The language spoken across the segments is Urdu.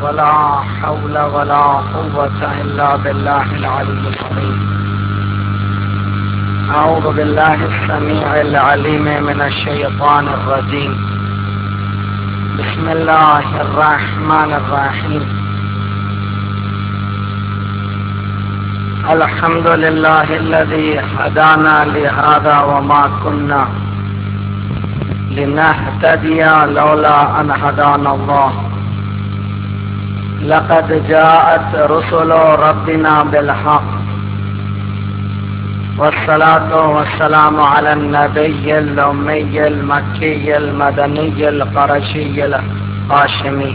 ولا حول ولا قوة إلا بالله العلي العظيم. أعوذ بالله السميع العليم من الشيطان الرجيم. بسم الله الرحمن الرحيم. الحمد لله الذي هدانا لهذا وما كنا لنهتدي لولا أن هدانا الله. لقد جاءت رسل ربنا بالحق والصلاة والسلام على النبي الأمي المكي المدني القرشي الهاشمي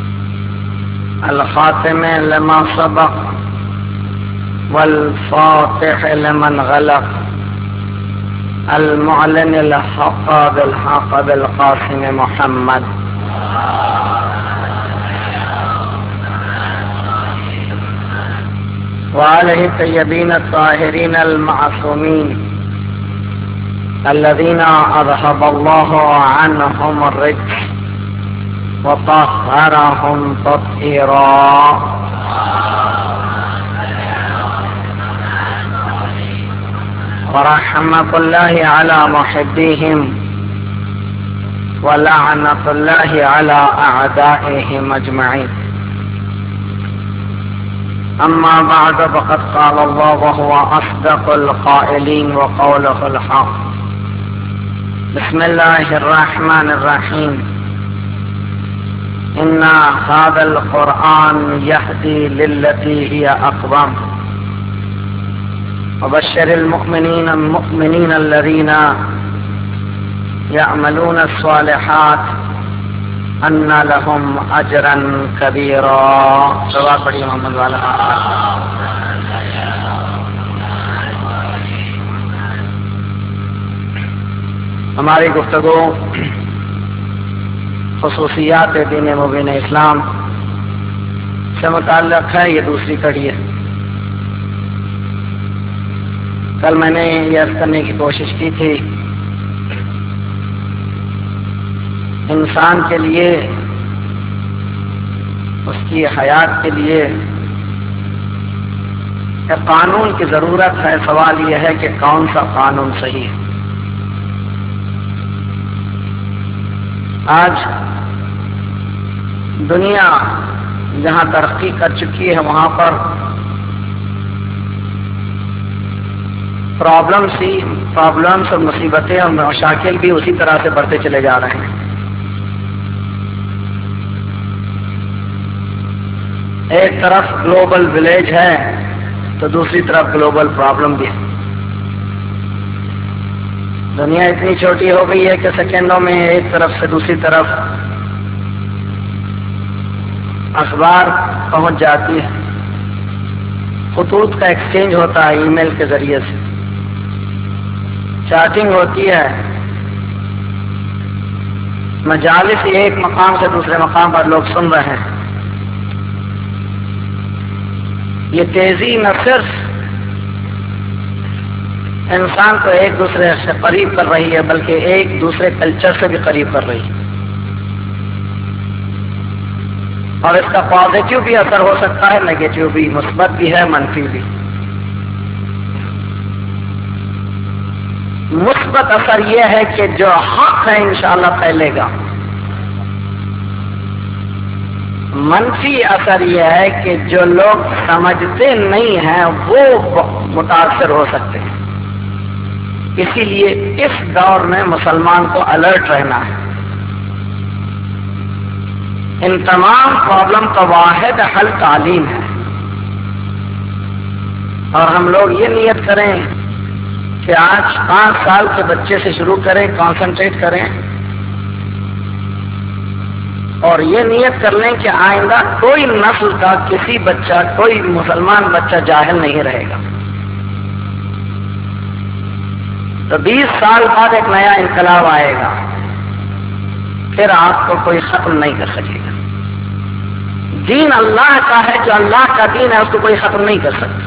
الخاتم لما سبق والفاتح لمن غلق المعلن الحق بالحق بالقاسم محمد وآله الطيبين الطاهرين المعصومين الذين أذهب الله عنهم الرجس وطهرهم تطهيرا. ورحمة الله على محبيهم ولعنة الله على أعدائهم أجمعين. أما بعد فقد قال الله وهو أصدق القائلين وقوله الحق. بسم الله الرحمن الرحيم. إن هذا القرآن يهدي للتي هي أقوم. وبشر المؤمنين الذين يعملون الصالحات أن لهم أجرا كبيرا. سوال پڑھی محمد والا. ہماری گفتگو خصوصیات دین مبین اسلام سے متعلق ہے. یہ دوسری کڑی ہے. کل میں نے یہ عرض کرنے کی کوشش کی تھی انسان کے لیے اس کی حیات کے لیے ایک قانون کی ضرورت ہے. سوال یہ ہے کہ کون سا قانون صحیح ہے. آج دنیا جہاں ترقی کر چکی ہے وہاں پر پرابلمس اور مصیبتیں اور مشاکل بھی اسی طرح سے بڑھتے چلے جا رہے ہیں. ایک طرف گلوبل ولیج ہے تو دوسری طرف گلوبل پرابلم بھی ہے. دنیا اتنی چھوٹی ہو گئی ہے کہ سیکنڈوں میں ایک طرف سے دوسری طرف اخبار پہنچ جاتی ہے. خطوط کا ایکسچینج ہوتا ہے ای میل کے ذریعے سے. چیٹنگ ہوتی ہے. مجالس ایک مقام سے دوسرے مقام پر لوگ سن رہے ہیں. یہ تیزی نہ صرف انسان کو ایک دوسرے سے قریب کر رہی ہے بلکہ ایک دوسرے کلچر سے بھی قریب کر رہی ہے. اور اس کا پازیٹیو بھی اثر ہو سکتا ہے, نیگیٹیو بھی, مثبت بھی ہے, منفی بھی. مثبت اثر یہ ہے کہ جو حق ہے انشاءاللہ پھیلے گا. منفی اثر یہ ہے کہ جو لوگ سمجھتے نہیں ہیں وہ متاثر ہو سکتے ہیں. اسی لیے اس دور میں مسلمان کو الرٹ رہنا ہے. ان تمام پرابلم کا واحد حل تعلیم ہے. اور ہم لوگ یہ نیت کریں کہ آج 5 سال کے بچے سے شروع کریں, کانسنٹریٹ کریں اور یہ نیت کر لیں کہ آئندہ کوئی نسل کا کسی بچہ, کوئی مسلمان بچہ جاہل نہیں رہے گا. تو 20 سال بعد ایک نیا انقلاب آئے گا, پھر آپ کو کوئی ختم نہیں کر سکے گا. دین اللہ کا ہے, جو اللہ کا دین ہے اس کو کوئی ختم نہیں کر سکتا.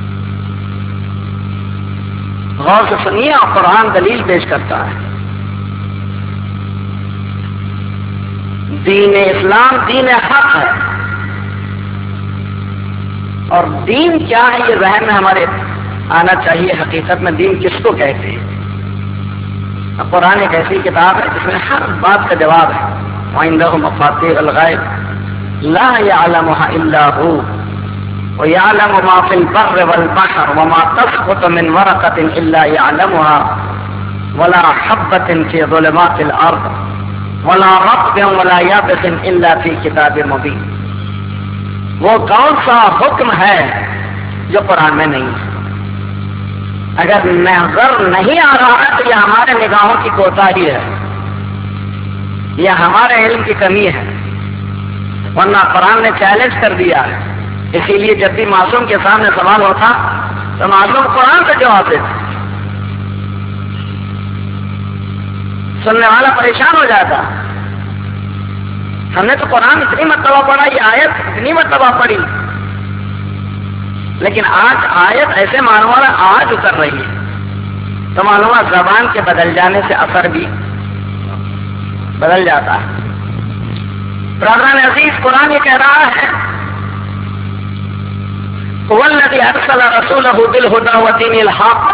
غور سے سنیے, قرآن دلیل پیش کرتا ہے. دین اسلام دین حق ہے. اور دین کیا ہے یہ ذہن میں ہمارے آنا چاہیے. حقیقت میں دین کس کو کہتے ہیں؟ اب قرآن ایک ایسی کتاب ہے جس میں ہر بات کا جواب ہے. وَعِندَهُ مَفَاتِيحُ الْغَيْبِ لَا يَعْلَمُهَا إِلَّا هُوَ وَيَعْلَمُ مَا فِي الْبَرِّ وَالْبَحْرِ وَمَا تَسْقُطُ مِنْ وَرَقَةٍ إِلَّا يَعْلَمُهَا وَلَا حَبَّةٍ فِي ظُلُمَاتِ الْأَرْضِ وَلَا رَطْبٍ وَلَا يَابِسٍ إِلَّا فِي كِتَابٍ مُبِينٍ. وہ کون سا حکم ہے جو قرآن میں نہیں ہے؟ اگر نظر نہیں آ رہا ہے تو یہ ہمارے نگاہوں کی کوتاہی ہے، یہ ہمارے علم کی کمی ہے، ورنہ قرآن نے چیلنج کر دیا ہے. اسی لیے جب بھی معصوم کے سامنے سوال ہوتا تو معصوم قرآن سے جواب دیتے، سننے والا پریشان ہو جاتا. ہم نے تو قرآن اتنی مرتبہ پڑھا، یہ آیت اتنی مرتبہ پڑھی، لیکن آج آیت ایسے معلوم آج اتر رہی ہے تو معلوم زبان کے بدل جانے سے اثر بھی بدل جاتا ہے. برادران عزیز، قرآن یہ کہہ رہا ہے هو الذي ارسل رسوله بالهدى ودين الحق.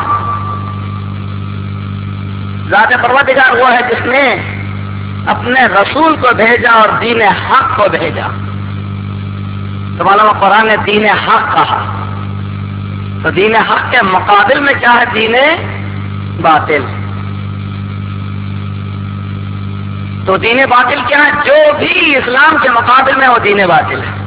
ذات پروردگار وہ ہے جس نے اپنے رسول کو بھیجا اور دین حق کو بھیجا. تو معلوم قرآن نے دین حق کہا، تو دین حق کے مقابل میں کیا ہے؟ دین باطل. تو دین باطل کیا ہے؟ جو بھی اسلام کے مقابل میں وہ دین باطل ہے.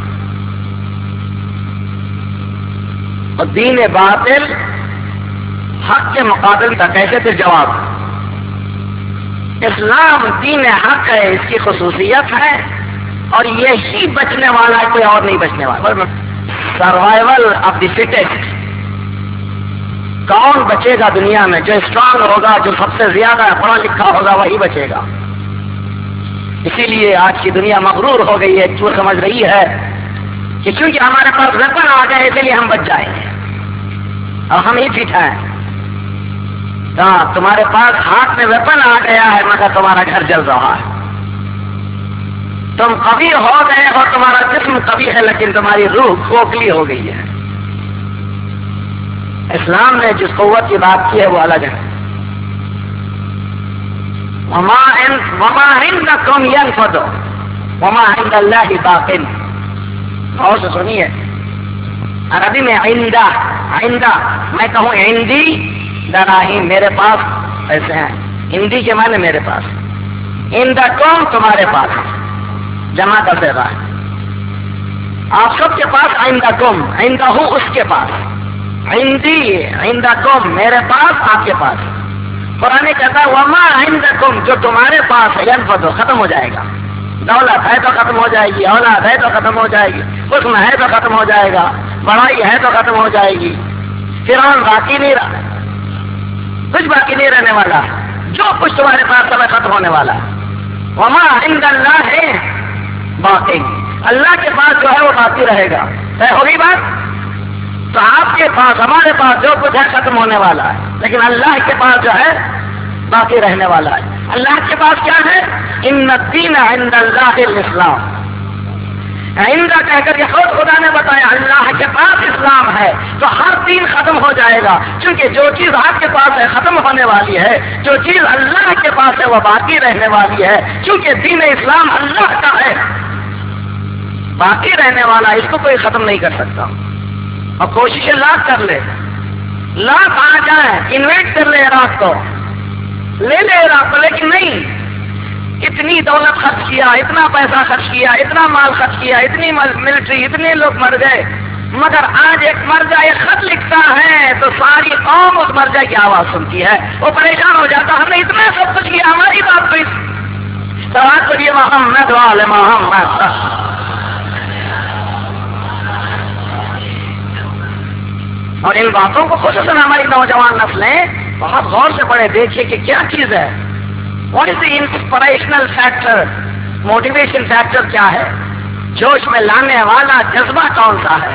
اور دین باطل حق کے مقابل کا کیسے؟ پھر جواب، اسلام دین حق ہے، اس کی خصوصیت ہے اور یہی بچنے والا ہے، کوئی اور نہیں بچنے والا. Survival of the fittest. کون بچے گا دنیا میں؟ جو اسٹرانگ ہوگا، جو سب سے زیادہ پڑھا لکھا ہوگا وہی بچے گا. اسی لیے آج کی دنیا مغرور ہو گئی ہے، جو سمجھ رہی ہے کہ چونکہ ہمارے پاس ویپن آ گئے اسی لیے ہم بچ جائیں گے اور ہم ہی فٹ ہیں. تمہارے پاس ہاتھ میں ویپن آ گیا ہے مگر تمہارا گھر جل رہا ہے. تم قوی ہو گئے اور تمہارا جسم قوی ہے لیکن تمہاری روح کھوکھلی ہو گئی ہے. اسلام نے جس قوت کی بات کی ہے وہ الگ ہے. وما عندکم ينفد وما عند اللہ باق. اور سے سنیے، عربی میں عندہ میں کہوں عندی دراہیم، میرے پاس ایسے ہیں. ہندی کے معنی میرے پاس، عندکم تمہارے پاس، جمع کر دے رہا ہے. آپ سب کے پاس عندکم، عندہ اس کے پاس، عندی عندکم میرے پاس آپ کے پاس. قرآن کہتا ہے وما عندکم جو تمہارے پاس ہے ینفد ختم ہو جائے گا. دولت ہے تو ختم ہو جائے گی، اولاد ہے تو ختم ہو جائے گی، حسن ہے تو ختم ہو جائے گا، بڑائی ہے تو ختم ہو جائے گی. فرعون باقی نہیں رہا، کچھ باقی نہیں رہنے والا. جو کچھ تمہارے پاس سب ختم ہونے والا. وما عند اللہ ہے باقی، اللہ کے پاس جو ہے وہ باقی رہے گا. طے ہوگی بات؟ تو آپ کے پاس ہمارے پاس جو کچھ ہے ختم ہونے والا ہے، لیکن اللہ کے پاس جو ہے باقی رہنے والا ہے. اللہ کے پاس کیا ہے؟ ان الدین عند اللہ الاسلام. عند کہہ کر کے خود خدا نے بتایا اللہ کے پاس اسلام ہے تو ہر دین ختم ہو جائے گا، کیونکہ جو چیز آپ کے پاس ہے ختم ہونے والی ہے، جو چیز اللہ کے پاس ہے وہ باقی رہنے والی ہے، کیونکہ دین اسلام اللہ کا ہے، باقی رہنے والا. اس کو کوئی ختم نہیں کر سکتا. اور کوششیں لاکھ کر لے، لاکھ آ جائیں، انویسٹ کر لے عراق کو، لے لے عراق کو، لیکن نہیں. اتنی دولت خرچ کیا، اتنا پیسہ خرچ کیا، اتنا مال خرچ کیا، اتنی ملٹری، اتنے لوگ مر گئے، مگر آج ایک مرجع ایک خط لکھتا ہے تو ساری قوم اس مرجع کی آواز سنتی ہے. وہ پریشان ہو جاتا ہم نے اتنا سب کچھ کیا، ہماری بات تو اس کریے محمد والے محمد. اور ان باتوں کو خصوصاً ہماری نوجوان نسلیں بہت غور سے پڑھے، دیکھیے کہ کیا چیز ہے. What is the inspirational factor, motivation factor کیا ہے، جوش میں لانے والا جذبہ کون سا ہے.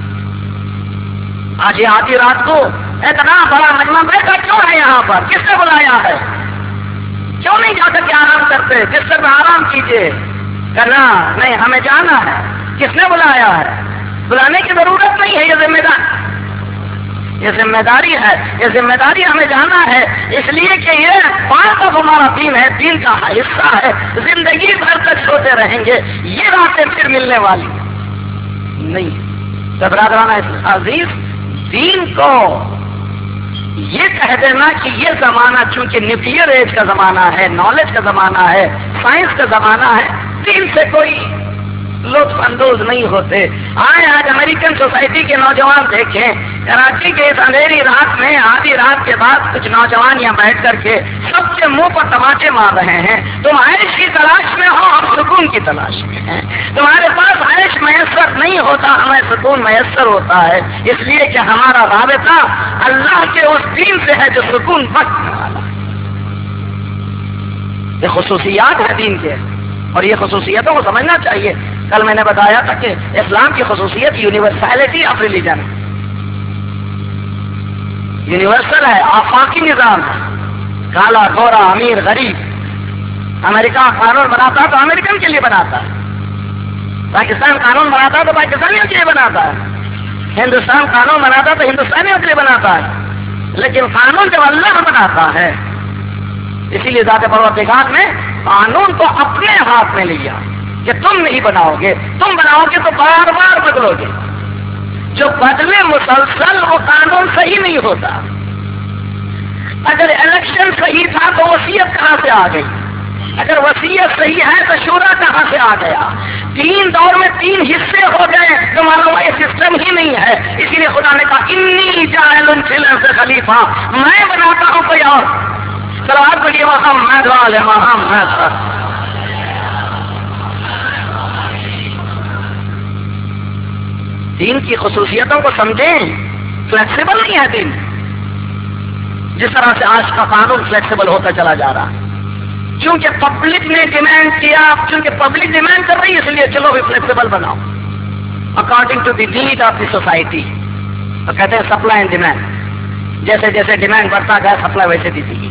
آج یہ آدھی رات کو اتنا بڑا مجمع بیٹھا کیوں ہے یہاں پر؟ کس نے بلایا ہے؟ کیوں نہیں جا کر کے آرام کرتے؟ جس سے آرام کیجیے. کہنا نہیں ہمیں جانا ہے. کس نے بلایا ہے؟ بلانے کی ضرورت نہیں ہے، یہ ذمہ داری ہے، یہ ذمہ داری ہمیں جانا ہے، اس لیے کہ یہ پارٹ آف ہمارا دین ہے، دین کا حصہ ہے، زندگی بھر تک سوتے رہیں گے، یہ راتیں پھر ملنے والی نہیں۔ تو برادران عزیز، دین کو یہ کہہ دینا کہ یہ زمانہ چونکہ نیوکلیئر ایج کا زمانہ ہے، نالج کا زمانہ ہے، سائنس کا زمانہ ہے، دین سے کوئی لطف اندوز نہیں ہوتے۔ آج امریکن سوسائٹی کے نوجوان دیکھیں، کراچی کے اس اندھیری رات میں آدھی رات کے بعد کچھ نوجوان یہاں بیٹھ کر کے سب کے منہ پر تماچے مار رہے ہیں۔ تم عیش کی تلاش میں ہو، ہم سکون کی تلاش میں ہیں۔ تمہارے پاس عیش میسر نہیں ہوتا، ہمیں سکون میسر ہوتا ہے، اس لیے کہ ہمارا رابطہ اللہ کے اس دین سے ہے جو سکون بخشنے والا ہے۔ یہ خصوصیات ہیں دین کے، اور یہ خصوصیتوں کو سمجھنا چاہیے۔ کل میں نے بتایا تھا کہ اسلام کی خصوصیت یونیورسلٹی آف ریلیجن، یونیورسل ہے، آفاقی نظام ہے، کالا گورا امیر غریب۔ امریکہ قانون بناتا ہے تو امریکن کے لیے بناتا ہے، پاکستان قانون بناتا ہے تو پاکستانیوں کے لیے بناتا ہے، ہندوستان قانون بناتا ہے تو ہندوستانیوں کے لیے بناتا ہے، لیکن قانون جب اللہ بناتا ہے، اسی لیے ذات پروردگار نے قانون کو اپنے ہاتھ میں لیا کہ تم نہیں بناؤ گے، تم بناؤ گے تو بار بار بدلو گے، جو بدلے مسلسل وہ قانون صحیح نہیں ہوتا۔ اگر الیکشن صحیح تھا تو وصیت کہاں سے آ گئی؟ اگر وصیت صحیح ہے تو شورا کہاں سے آ گیا؟ 3 دور میں 3 حصے ہو گئے تو معلوم ہے سسٹم ہی نہیں ہے۔ اسی لیے خدا نے کہا انی جاعل فی الارض خلیفہ، میں بناتا ہوں کوئی اور۔ صلوات پڑھیے محمد وعلی محمد۔ دین کی خصوصیتوں کو سمجھیں، فلیکسیبل نہیں ہے دین، جس طرح سے آج کا قانون فلیکسیبل ہوتا چلا جا رہا ہے۔ چونکہ پبلک نے ڈیمانڈ کیا، چونکہ پبلک ڈیمانڈ کر رہی ہے، اس لیے چلو بھی فلیکسیبل بناؤ according to the need of the society. تو کہتے ہیں سپلائی اینڈ ڈیمانڈ، جیسے جیسے ڈیمانڈ بڑھتا گیا سپلائی ویسے دی تھی۔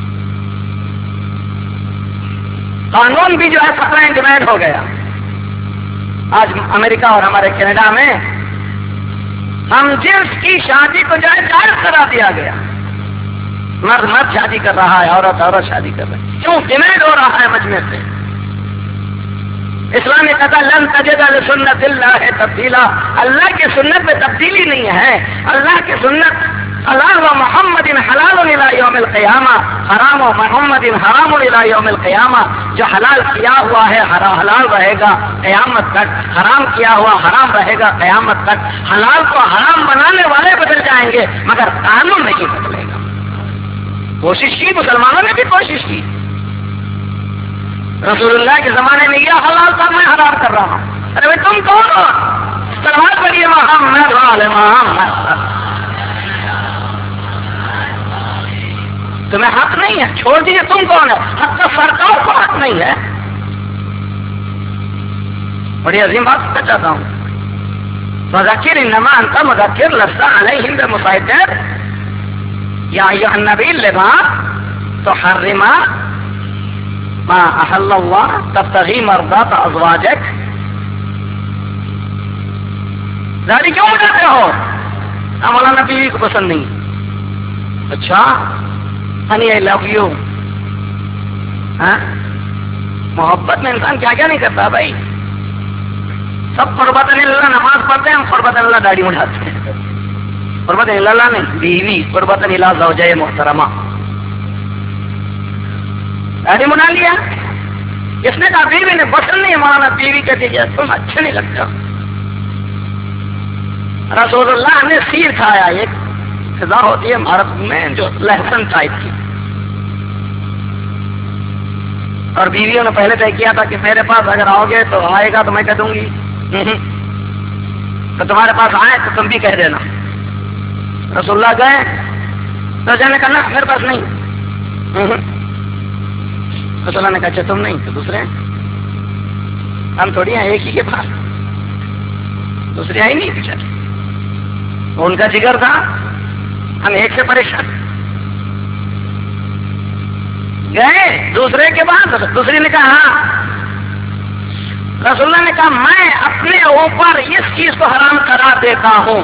قانون بھی جو ہے سپلائی اینڈ ڈیمانڈ ہو گیا۔ آج امریکہ اور ہمارے کینیڈا میں ہم جنس کی شادی کو جائز کرا دیا گیا، مرد مرد شادی کر رہا ہے، عورت عورت شادی کر رہی ہے، کیوں؟ ڈیمانڈ ہو رہا ہے مجمع سے۔ اسلام نے کہا لن تجد لسنت اللہ تبدیلا، اللہ کی سنت میں تبدیلی نہیں ہے۔ اللہ کی سنت حلال و محمد حلال الی یوم القیامہ، حرام و محمد حرام الی یوم القیامہ۔ جو حلال کیا ہوا ہے حلال رہے گا قیامت تک، حرام کیا ہوا حرام رہے گا قیامت تک۔ حلال کو حرام بنانے والے بدل جائیں گے مگر قانون نہیں بدلے گا۔ کوشش کی، مسلمانوں نے بھی کوشش کی، رسول اللہ کے زمانے میں یہ حلال تھا، میں حرام کر رہا ہوں۔ ارے بھائی تم کون ہو؟ صلوات پڑھیے محمد وعلی محمد۔ تمہیں حق نہیں ہے، چھوڑ دیجیے، تم کون ہے؟ حق تو سرکار کو حق نہیں ہے۔ بڑی عظیم بات کہنا چاہتا ہوں، مذکر انما انت مذکر لست علیہم بمسیطر یا ایھا النبی لما تحرم ما احل اللہ تبتغی مرضات ازواجک۔ داڑھی کیوں اٹھاتے ہو؟ مولانا بیوی کو پسند نہیں، اچھا ہنی آئی لو یو۔ محبت میں انسان کیا کیا نہیں کرتا بھائی۔ سب قربت اللہ نماز پڑھتے ہیں، ہم قربت اللہ داڑھی اٹھاتے ہیں۔ قربت اللہ نہیں، بیوی قربت اللہ زوجہ محترمہ، داڑھی بنا لیا۔ اس نے کہا بیوی نے پسند نہیں، مولانا بیوی کہتی ہے تم اچھے نہیں لگتا۔ رسول اللہ نے سیر کھایا، ایک سزا ہوتی ہے بھارت میں جو لہسن ٹائپ کی، اور بیویوں نے پہلے طے کیا تھا کہ میرے پاس اگر آؤ گے تو آئے گا تو میں کہہ دوں گی تو تمہارے پاس آئے تو تم بھی کہہ دینا۔ رسول اللہ گئے تو جانے کرنا میرے پاس نہیں۔ رسول اللہ نے کہا اچھا تم نہیں تو دوسرے ہیں، ہم تھوڑی ہیں ایک ہی کے پاس، دوسرے آئی نہیں بیچارے، ان کا جگر تھا، ہم ایک سے پریشان۔ گئے دوسرے کے بعد، دوسری نے کہا ہاں۔ رسول اللہ نے کہا میں اپنے اوپر اس چیز کو حرام کرا دیتا ہوں.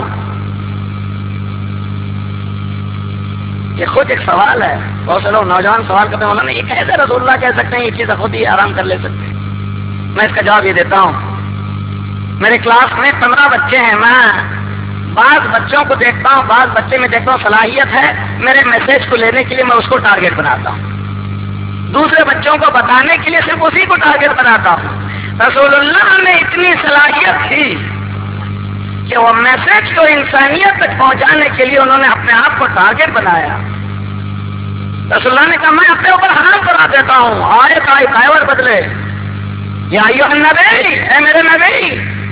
یہ خود ایک سوال ہے. بہت سے لوگ نوجوان سوال کرتے ہیں مولانا یہ کیسے رسول اللہ کہہ سکتے ہیں یہ چیز خود ہی حرام کر لے سکتے ہیں؟ میں اس کا جواب یہ دیتا ہوں. میرے کلاس میں 15 بچے ہیں. میں بعض بچوں کو دیکھتا ہوں, بعض بچے میں دیکھتا ہوں صلاحیت ہے میرے میسج کو لینے کے لیے, میں اس کو ٹارگیٹ بناتا ہوں. دوسرے بچوں کو بتانے کے لیے صرف اسی کو ٹارگیٹ بناتا ہوں. رسول اللہ نے اتنی صلاحیت تھی کہ وہ میسج کو انسانیت تک پہنچانے کے لیے انہوں نے اپنے آپ کو ٹارگیٹ بنایا. رسول اللہ نے کہا میں اپنے اوپر حرام کرا دیتا ہوں, آئے کائیور بدلے. یا ایھا النبی, اے میرے نبی,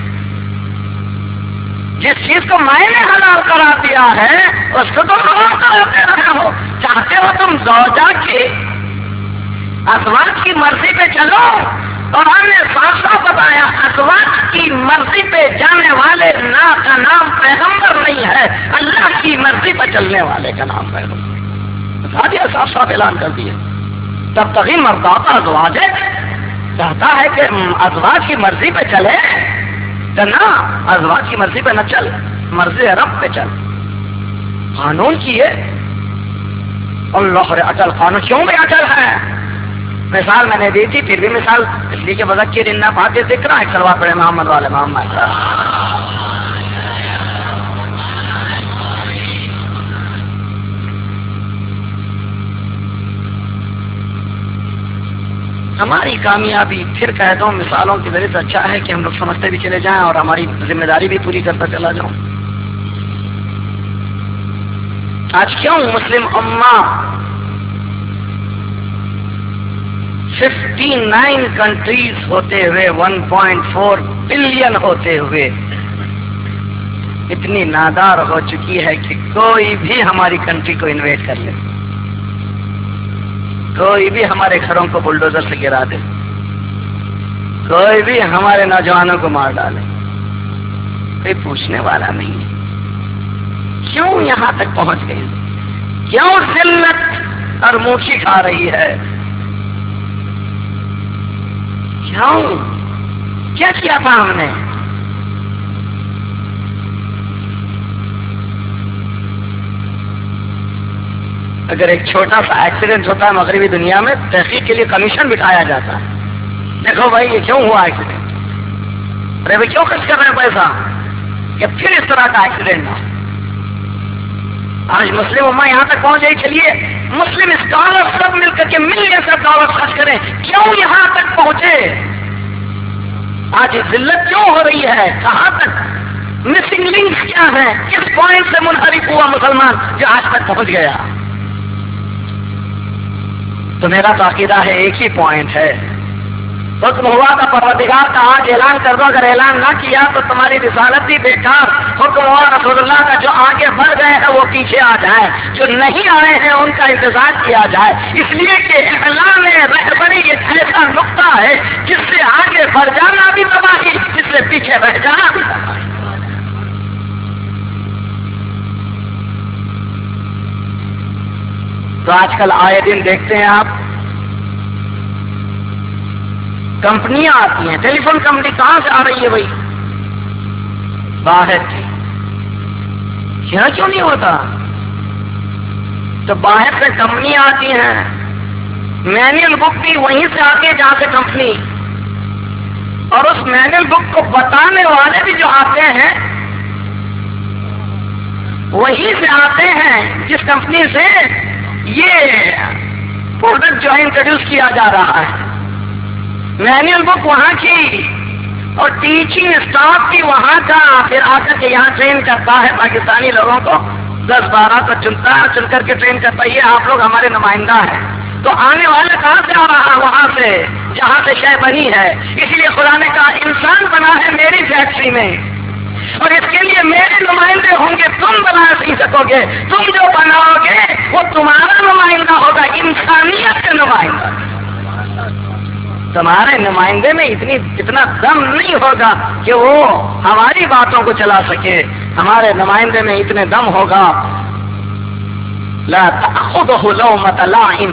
جس چیز کو میں نے حلال کرا دیا ہے اس کو تم حرام کرا دے رہے ہو. چاہتے ہو تم زوجہ کے ازواج کی مرضی پہ چلو, اور ہم نے صاف صاف بتایا ازواج کی مرضی پہ جانے والے کا نام پیغمبر نہیں ہے, اللہ کی مرضی پہ چلنے والے کا نام پیغمبر. بتا دیا, صاف صاف اعلان کر دیا. تب تک مرضات ازواج چاہتا ہے کہ ازواج کی مرضی پہ چلے, نہ ازواج کی مرضی پہ نہ چل, مرضی رب پہ چل. قانون کی ہے اللہ اٹل قانون کیوں بھی اٹل ہے. مثال میں نے دی تھی, پھر بھی مثال اس لیے کہ بذکر ان باتیں ذکر ہے. سلوا پڑے محمد والے محمد. ہماری کامیابی پھر کہہ دو مثالوں کے ذریعے سے اچھا ہے کہ ہم لوگ سمجھتے بھی چلے جائیں اور ہماری ذمہ داری بھی پوری کرتا چلا جاؤں. آج کیوں مسلم امہ 59 کنٹریز ہوتے ہوئے 1.4 بلین ہوتے ہوئے اتنی نادار ہو چکی ہے کہ کوئی بھی ہماری کنٹری کو انویٹ کر لے, کوئی بھی ہمارے گھروں کو بلڈوزر سے گرا دے, کوئی بھی ہمارے نوجوانوں کو مار ڈالے, کوئی پوچھنے والا نہیں ہے. کیوں یہاں تک پہنچ گئی؟ کیوں ذلت اور موچی کھا رہی ہے؟ کیوں؟ کیا کیا تھا ہم نے؟ اگر ایک چھوٹا سا ایکسیڈنٹ ہوتا ہے مغربی دنیا میں, تحقیق کے لیے کمیشن بٹھایا جاتا ہے. دیکھو بھائی یہ کیوں ہوا ایکسیڈنٹ, ارے بھائی کیوں خرچ کر رہے ہیں پیسہ کہ پھر اس طرح کا ایکسیڈنٹ ہو. آج مسلم امہ یہاں تک پہنچ گئی. چلیے مسلم اسکالر سب مل کر کے ملین آف ڈالر خرچ کریں, کیوں یہاں تک پہنچے؟ آج ذلت کیوں ہو رہی ہے؟ کہاں تک مسنگ لنکس کیا ہے؟ کس پوائنٹ سے منحرف ہوا مسلمان جو آج تک پہنچ گیا؟ تو میرا تو عقیدہ ہے ایک ہی پوائنٹ ہے. حکم ہوا تھا پروردگار کا آج اعلان کر دو, اگر اعلان نہ کیا تو تمہاری رسالت بھی بیکار. حکم ہوا رسول اللہ کا جو آگے بڑھ گئے ہیں وہ پیچھے آ جائیں, جو نہیں آئے ہیں ان کا انتظار کیا جائے. اس لیے کہ اعلان رہبری ایک ایسا نقطہ ہے جس سے آگے بڑھ جانا بھی تباہی, جس سے پیچھے رہ جانا بھی تباہی. تو آج کل آئے دن دیکھتے ہیں آپ کمپنیاں آتی ہیں. ٹیلی فون کمپنی کہاں سے آ رہی ہے بھائی؟ باہر کی. یہاں کیوں نہیں ہوتا؟ تو باہر سے کمپنیاں آتی ہیں, مینول بک بھی وہیں سے آتی ہے جہاں سے کمپنی, اور اس مینول بک کو بتانے والے بھی جو آتے ہیں وہیں سے آتے ہیں جس کمپنی سے یہ پروڈکٹ جو ہے انٹروڈیوس کیا جا رہا ہے. مینول بک وہاں کی اور ٹیچنگ اسٹاف بھی وہاں کا, پھر آ کر کے یہاں ٹرین کرتا ہے پاکستانی لوگوں کو. 10-12 کو چنتا ہے, چن کر کے ٹرین کرتا ہے. یہ آپ لوگ ہمارے نمائندہ ہیں. تو آنے والا کہاں سے آ رہا ہے؟ وہاں سے جہاں سے شے بنی ہے. اس لیے خدا نے کہا انسان بنا ہے میری فیکٹری میں, اور اس کے لیے میرے نمائندے ہوں گے. تم بنا نہیں سکو گے, تم جو بناؤ گے وہ تمہارا نمائندہ ہوگا, انسانیت کا نمائندہ. تمہارے نمائندے میں اتنا دم نہیں ہوگا کہ وہ ہماری باتوں کو چلا سکے. ہمارے نمائندے میں اتنے دم ہوگا لا تأخذہ لومۃ لائم,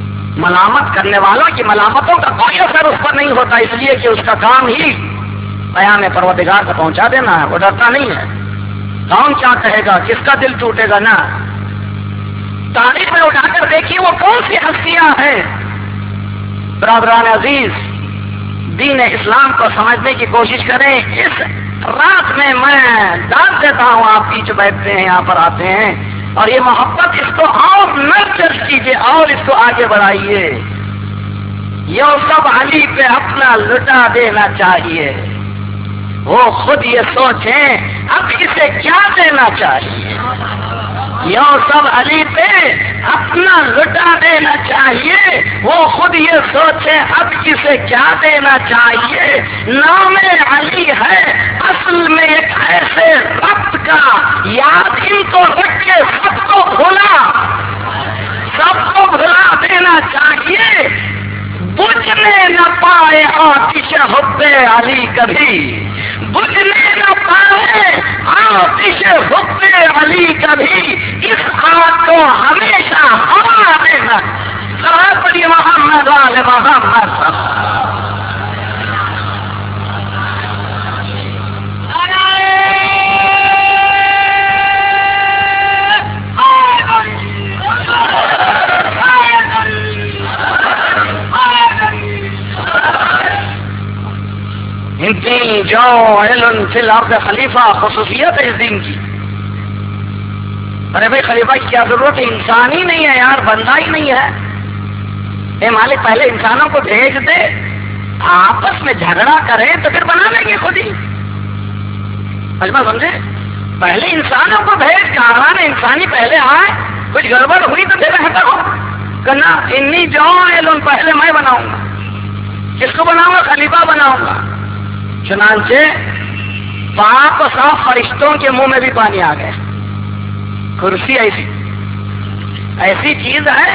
ملامت کرنے والوں کی ملامتوں کا کوئی اثر اس پر نہیں ہوتا, اس لیے کہ اس کا کام ہی पैगाम परवरदिगार को पहुंचा देना है, वो डरता नहीं है। कौन क्या कहेगा, किसका दिल टूटेगा ना। तारीख में उठाकर देखिए वो कौन सी हस्तियां हैं। बरादरान अजीज, दीन इस्लाम को समझने की कोशिश करें। इस रात में मैं दाद देता हूं, आप बीच बैठते हैं, यहाँ पर आते हैं, और ये मोहब्बत इसको और नर्चर कीजिए और इसको आगे बढ़ाइए। यूसुफ अली पे अपना लुटा देना चाहिए। वो खुद ये सोचें अब इसे क्या देना चाहिए। यूसुफ अली पे अपना लुटा देना चाहिए। वो खुद ये सोचे अब इसे क्या देना चाहिए। नाम अली है असल में एक ऐसे रब्त का, याद इनको रख के सबको भुला देना चाहिए। बुझने न पाए आतिश हुब्बे अली कभी, बुझने न पाए आतिश हुब्बे अली कभी, इस आग को हमेशा हवा देना। सलात पढ़िए मोहम्मद वाले मोहम्मद। इंती जो फिल अर्द खलीफा खुसूसियत है इस दिन की। अरे भाई खलीफा की क्या जरूरत है, इंसान ही नहीं है यार, बंदा ही नहीं है। ए मालिक पहले इंसानों को भेज दे, आपस में झगड़ा करें तो फिर बना लेंगे खुद ही। अजमा समझे, पहले इंसानों को भेज, कारवान इंसानी पहले आए, कुछ गड़बड़ हुई तो फिर बेहतर हो करना। इन्नी जो पहले मैं बनाऊंगा, किसको बनाऊंगा, खलीफा बनाऊंगा। चुनांचे पाक और साफ फरिश्तों के मुंह में भी पानी आ गया। कुर्सी ऐसी चीज है,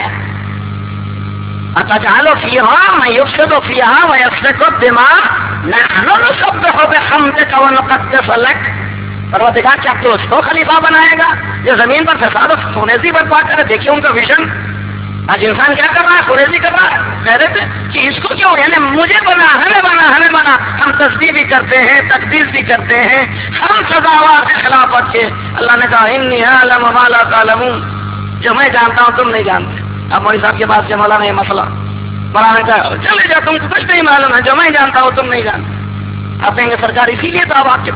अतजालो फीहा मैं युफ्सिदु फीहा व यस्फिकु दिमाग नहनु नुसब्बिहु बिहम्दिका व नुक़द्दिसु लक। परवरदिगार क्या तो उसको खलीफा बनाएगा जो जमीन पर फसाद और फुरेजी बर्पा करे। देखिए उनका विजन। आज इंसान क्या कर रहा है, फुरेजी कर रहा है। कह रहे थे कि इसको क्यों, यानी मुझे बना, हमें बना। हम तस्दीक भी करते हैं, तकदीस भी करते हैं, हम सजावार के खिलाफ के। अल्लाह ने कहा इन्नी अअलमु मा ला तअलमून, जो मैं जानता हूँ तुम नहीं जानते। अब मौलवी साहब के पास से मौलाना ये मसला बनाने का, चले जाओ, तुमको कुछ नहीं मालूम है, जो मैं जानता हूँ तुम नहीं जानते। आप कहेंगे सरकार इसीलिए तो अब आपके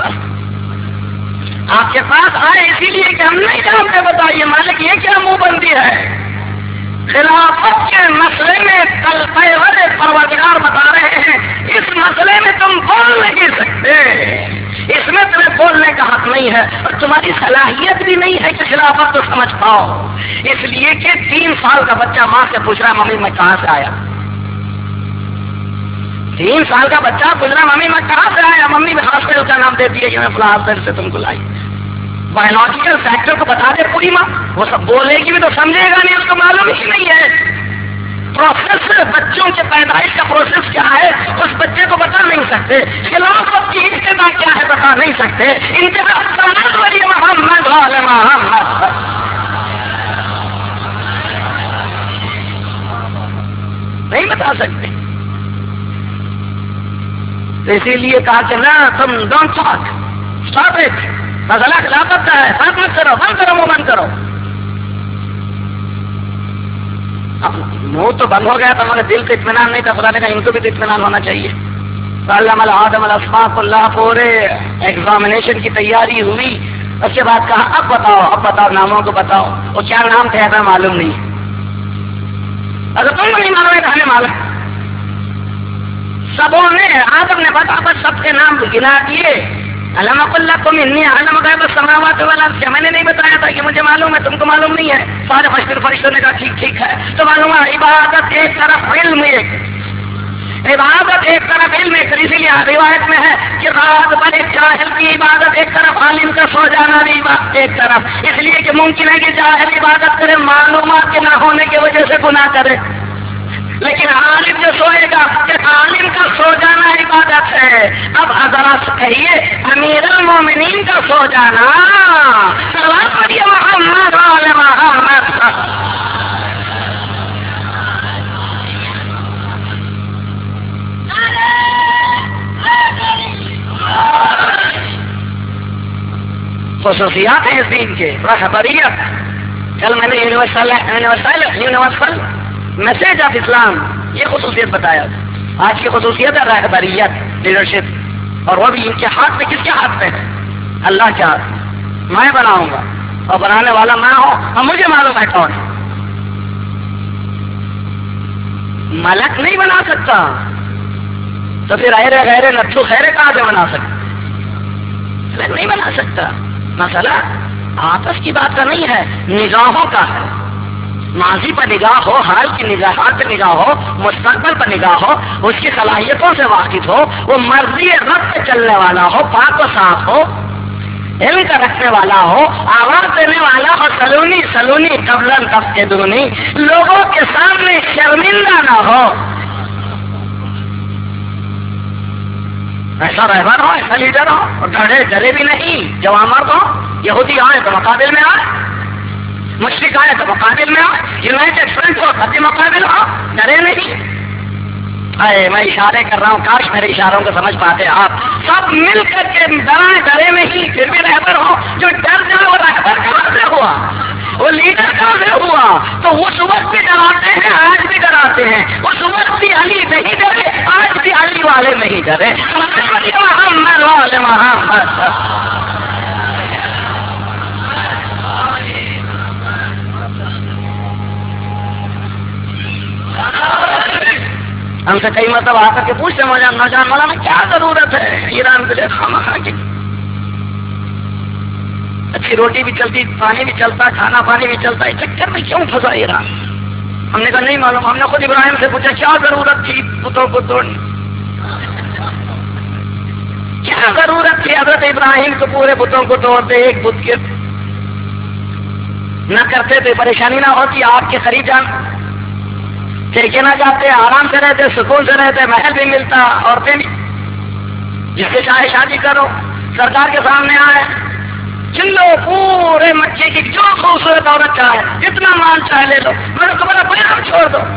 पास आए, इसीलिए कि हम नहीं जानते। बताइए मालिक ये क्या मुंह बंदी है। खिलाफत के मसले में कल पैगम्बर परवरदिगार बता रहे हैं, इस मसले में तुम बोल नहीं सकते, इसमें तुम्हें बोलने का हक नहीं है, और तुम्हारी सलाहियत भी नहीं है कि खिलाफत को समझ पाओ। इसलिए कि 3 साल का बच्चा माँ से पूछ रहा मम्मी मैं कहाँ से आया। 3 साल का बच्चा पूछ रहा मम्मी मैं कहाँ से आया। मम्मी हॉस्पिटल का नाम देती है कि मैं फला हॉस्पिटल से तुमको लाई। बायोलॉजिकल फैक्टर को बता दे पूरी माँ, वो सब बोलेगी भी तो समझेगा नहीं, उसको मालूम ही नहीं है। प्रोसेस, बच्चों के पैदाइश का प्रोसेस क्या है उस बच्चे को बता नहीं सकते। खिलाफत की इब्तिदा क्या है बता नहीं सकते। इंतहा मोहम्मद वाले मोहम्मद नहीं बता सकते। तो इसीलिए कहा कि ना तुम डोंट टॉक, स्टॉप इट। मसला खिलाफत का है, बात मत करो, बंद करो, मुंह बंद करो। मुंह तो बंद हो गया तो हमारे दिल को इत्मीनान नहीं था। खुदा ने कहा इनको भी तो इत्मीनान होना चाहिए। पूरे एग्जामिनेशन की तैयारी हुई, उसके बाद कहा अब बताओ नामों को बताओ। वो क्या नाम थे हमें मालूम नहीं। अगर तुम नहीं मालूम है तो हमें मालूम। सबों ने, आदम ने बता सबके नाम गिना दिए। मैंने नहीं बताया था कि मुझे मालूम है, तुमको मालूम नहीं है। सारे फरिश्तों ने कहा ठीक है। तो मालूम है इबादत एक तरफ इल्म, इबादत एक तरफ इल्म। इसीलिए रिवायत में है कि रात भर एक जाहिल की इबादत एक तरफ, आलिम का सो जाना भी एक तरफ। इसलिए कि मुमकिन है कि जाहिल इबादत करे, मालूमात के न होने की वजह से गुनाह करे। लेकिन आलिम जो सोएगा, कि आलिम का सो जाना इबादत है। अब हज़रात कहिए अमीरुल मोमिनीन का सो जाना, सलात पढ़िए मोहम्मद वाले मोहम्मद। خصوصیات ہیں اس دین کے، رہبریت. کل میں نے یونیورسل میسج آف اسلام یہ خصوصیت بتایا. آج کی خصوصیت ہے رہبریت، لیڈرشپ، اور وہ بھی ان کے ہاتھ میں. کس کے ہاتھ میں؟ اللہ کے ہاتھ. میں بناؤں گا اور بنانے والا میں ہوں، اور مجھے معلوم ہے کون. ملک نہیں بنا سکتا تو پھر ایرے غیرے نتھو خیرے کہاں سے بنا سکتا؟ نہیں بنا سکتا. مسئلہ آپس کی بات کا نہیں ہے، نگاہوں کا ہے. ماضی پر نگاہ ہو، حال کی نگاہات پر نگاہ ہو، مستقبل پر نگاہ ہو، اس کی صلاحیتوں سے واقف ہو، وہ مرضی رب پہ چلنے والا ہو، پاک و صاف ہو، علم کا رکھنے والا ہو، آواز دینے والا ہو، سلونی قبلن تفقدونی، لوگوں کے سامنے شرمندہ نہ ہو. ایسا رہبر ہو، ایسا لیڈر ہو، اور ڈرے بھی نہیں. جوان مرد ہو، یہودی آئے تو مقابل میں آئے، مشرک آئے تو مقابل میں آئے، یونائٹڈ فرنٹ ہو سب کے مقابل ہو، ڈرے نہیں. میں اشارے کر رہا ہوں، کاش میرے اشاروں کو سمجھ پاتے آپ. سب مل کر کے ڈرے نہیں، پھر بھی رہبر ہو. جو ڈر جائے وہ رہبر کہاں سے ہوا، وہ لیڈر کہاں سے ہوا؟ تو اس وقت بھی ڈراتے ہیں، آج بھی ڈراتے ہیں. اس وقت بھی علی نہیں ڈرے، آج بھی علی والے نہیں ڈرے. محمد والے محمد. ہم سے کئی مرتبہ آ کر کے پوچھتے ہیں نوجوان مولانا کیا ضرورت ہے ایران کے لیے خامخواہ کی؟ اچھی روٹی بھی چلتی، پانی بھی چلتا، کھانا پانی بھی چلتا، اس چکر میں کیوں پھنسا ایران؟ ہم نے کہا نہیں معلوم. ہم نے خود ابراہیم سے پوچھا کیا ضرورت تھی بتوں کو توڑنے؟ کیا ضرورت تھی حضرت ابراہیم کو پورے بتوں کو توڑتے؟ ایک بت کے نہ کرتے تو پریشانی نہ ہوتی، آپ کے قریب جان ٹھیکے نہ جاتے، آرام سے رہتے، سکون سے رہتے، محل بھی ملتا، عورتیں بھی جس سے چاہے شادی کرو، سرکار کے سامنے آئے چن لو پورے مکے کی جو خوبصورت عورت چاہے، جتنا مال چاہے لے لو، میرے کو بڑا پیغام چھوڑ دو.